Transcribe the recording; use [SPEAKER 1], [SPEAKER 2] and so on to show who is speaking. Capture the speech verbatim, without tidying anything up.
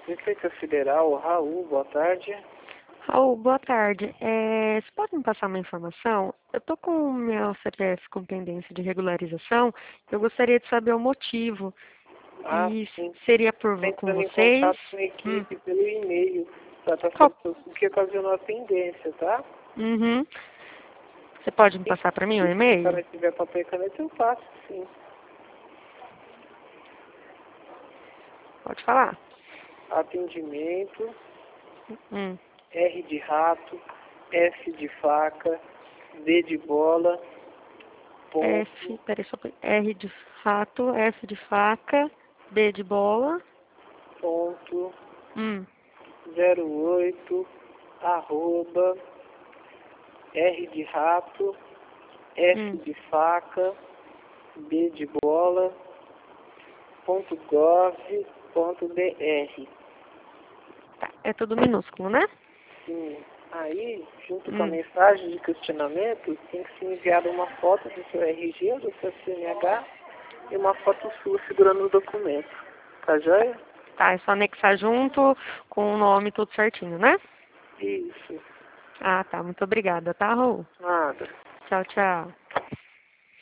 [SPEAKER 1] Receita Federal, Raul, boa tarde.
[SPEAKER 2] Raul, boa tarde. É, você pode me passar uma informação? Eu estou com o meu C P F com pendência de regularização. Eu gostaria de saber o motivo.
[SPEAKER 1] Ah,
[SPEAKER 2] E
[SPEAKER 1] sim.
[SPEAKER 2] seria por,
[SPEAKER 1] Está
[SPEAKER 2] com
[SPEAKER 1] entrando em
[SPEAKER 2] vocês?
[SPEAKER 1] contato com a
[SPEAKER 2] Hum.
[SPEAKER 1] equipe pelo e-mail para estar
[SPEAKER 2] Qual?
[SPEAKER 1] sabendo o que ocasionou a pendência, tá?
[SPEAKER 2] Uhum. Você pode me passar para mim o
[SPEAKER 1] E se a
[SPEAKER 2] e-mail?
[SPEAKER 1] senhora tiver papel e caneta, eu faço, sim.
[SPEAKER 2] Pode falar.
[SPEAKER 1] Atendimento,
[SPEAKER 2] Hum.
[SPEAKER 1] R de rato, F de faca, D de bola, ponto,
[SPEAKER 2] F, peraí, só pra- R de rato, F de faca, B de bola.
[SPEAKER 1] ponto,
[SPEAKER 2] Hum.
[SPEAKER 1] zero oito, arroba, R de rato, F
[SPEAKER 2] Hum.
[SPEAKER 1] de faca, B de bola, ponto gov, ponto br.
[SPEAKER 2] Tá. É tudo minúsculo, né?
[SPEAKER 1] Sim. Aí, junto com a
[SPEAKER 2] Hum.
[SPEAKER 1] mensagem de questionamento, tem que ser enviada uma foto do seu R G, do seu C N H e uma foto sua segurando o documento. Tá joia?
[SPEAKER 2] Tá, é só anexar junto com o nome tudo certinho, né?
[SPEAKER 1] Isso.
[SPEAKER 2] Ah, tá. Muito obrigada, tá, Raul?
[SPEAKER 1] Nada.
[SPEAKER 2] Tchau, tchau.